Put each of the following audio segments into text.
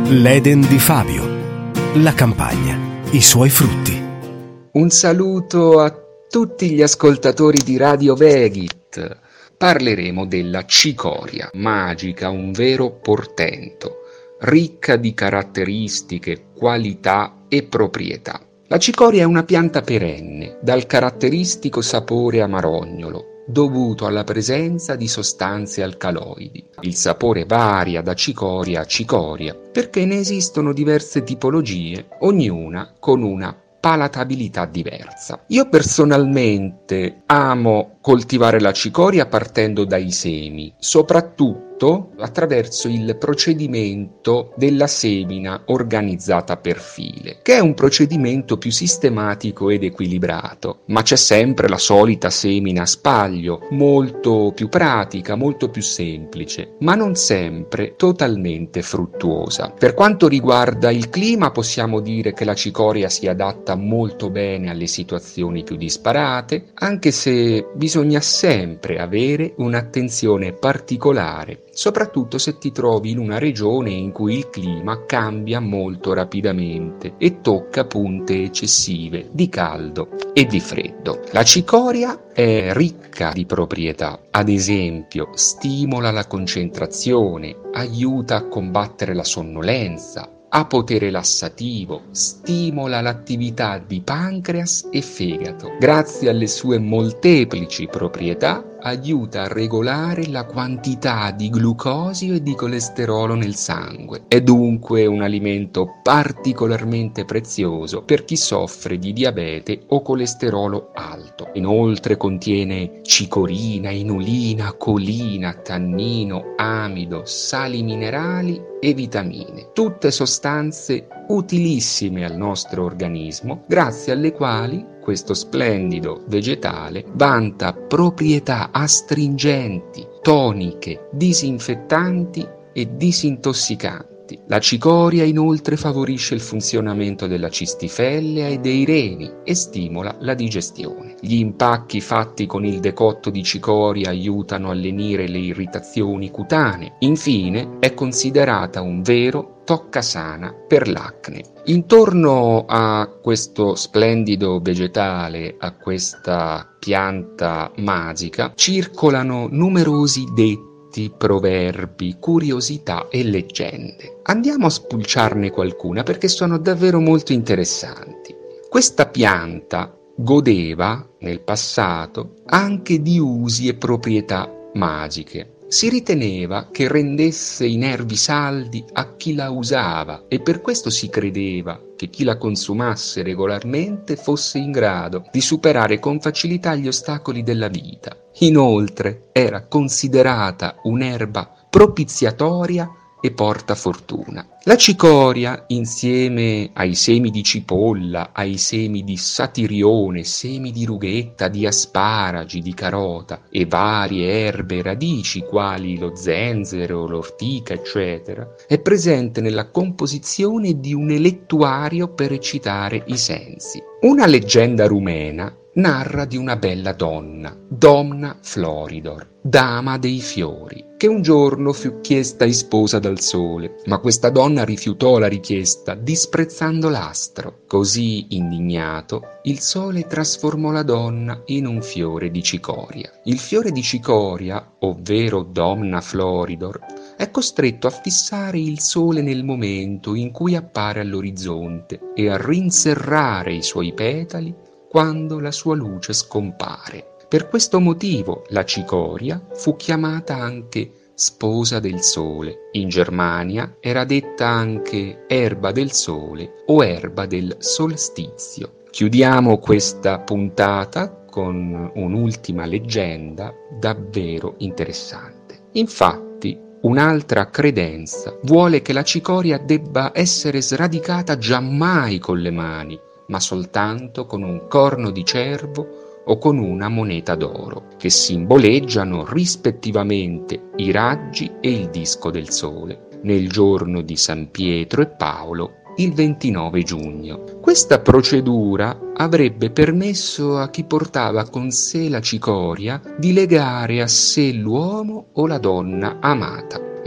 L'Eden di Fabio, la campagna, i suoi frutti. Un saluto a tutti gli ascoltatori di Radio Vegit. Parleremo della cicoria, magica, un vero portento, ricca di caratteristiche, qualità e proprietà. La cicoria è una pianta perenne, dal caratteristico sapore amarognolo, dovuto alla presenza di sostanze alcaloidi. Il sapore varia da cicoria a cicoria, perché ne esistono diverse tipologie, ognuna con una palatabilità diversa. Io personalmente amo coltivare la cicoria partendo dai semi, soprattutto attraverso il procedimento della semina organizzata per file, che è un procedimento più sistematico ed equilibrato, ma c'è sempre la solita semina a spaglio, molto più pratica, molto più semplice, ma non sempre totalmente fruttuosa. Per quanto riguarda il clima, possiamo dire che la cicoria si adatta molto bene alle situazioni più disparate, anche se bisogna sempre avere un'attenzione particolare, soprattutto se ti trovi in una regione in cui il clima cambia molto rapidamente e tocca punte eccessive di caldo e di freddo. La cicoria è ricca di proprietà, ad esempio stimola la concentrazione, aiuta a combattere la sonnolenza, ha potere lassativo, stimola l'attività di pancreas e fegato. Grazie alle sue molteplici proprietà, aiuta a regolare la quantità di glucosio e di colesterolo nel sangue. È dunque un alimento particolarmente prezioso per chi soffre di diabete o colesterolo alto. Inoltre contiene cicorina, inulina, colina, tannino, amido, sali minerali e vitamine, tutte sostanze utilissime al nostro organismo, grazie alle quali questo splendido vegetale vanta proprietà astringenti, toniche, disinfettanti e disintossicanti. La cicoria inoltre favorisce il funzionamento della cistifellea e dei reni e stimola la digestione. Gli impacchi fatti con il decotto di cicoria aiutano a lenire le irritazioni cutanee. Infine, è considerata un vero toccasana per l'acne. Intorno a questo splendido vegetale, a questa pianta magica, circolano numerosi detti, proverbi, curiosità e leggende. Andiamo a spulciarne qualcuna perché sono davvero molto interessanti. Questa pianta godeva nel passato anche di usi e proprietà magiche. Si riteneva che rendesse i nervi saldi a chi la usava e per questo si credeva che chi la consumasse regolarmente fosse in grado di superare con facilità gli ostacoli della vita. Inoltre era considerata un'erba propiziatoria e porta fortuna. La cicoria, insieme ai semi di cipolla, ai semi di satirione, semi di rughetta, di asparagi, di carota e varie erbe e radici quali lo zenzero, l'ortica, eccetera, è presente nella composizione di un elettuario per eccitare i sensi. Una leggenda rumena narra di una bella donna, Domna Floridor, dama dei fiori, che un giorno fu chiesta in sposa dal sole, ma questa donna rifiutò la richiesta, disprezzando l'astro. Così, indignato, il sole trasformò la donna in un fiore di cicoria. Il fiore di cicoria, ovvero Domna Floridor, è costretto a fissare il sole nel momento in cui appare all'orizzonte e a rinserrare i suoi petali quando la sua luce scompare. Per questo motivo la cicoria fu chiamata anche sposa del sole. In Germania era detta anche erba del sole o erba del solstizio. Chiudiamo questa puntata con un'ultima leggenda davvero interessante. Infatti, un'altra credenza vuole che la cicoria debba essere sradicata giammai con le mani, ma soltanto con un corno di cervo o con una moneta d'oro, che simboleggiano rispettivamente i raggi e il disco del sole, nel giorno di San Pietro e Paolo, il 29 giugno. Questa procedura avrebbe permesso a chi portava con sé la cicoria di legare a sé l'uomo o la donna amata.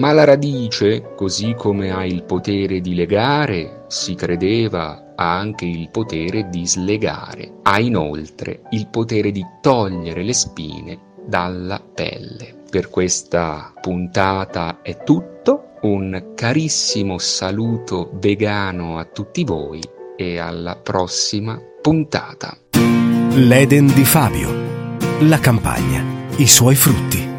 Ma la radice, così come ha il potere di legare, si credeva ha anche il potere di slegare. Ha inoltre il potere di togliere le spine dalla pelle. Per questa puntata è tutto. Un carissimo saluto vegano a tutti voi e alla prossima puntata. L'Eden di Fabio. La campagna, i suoi frutti.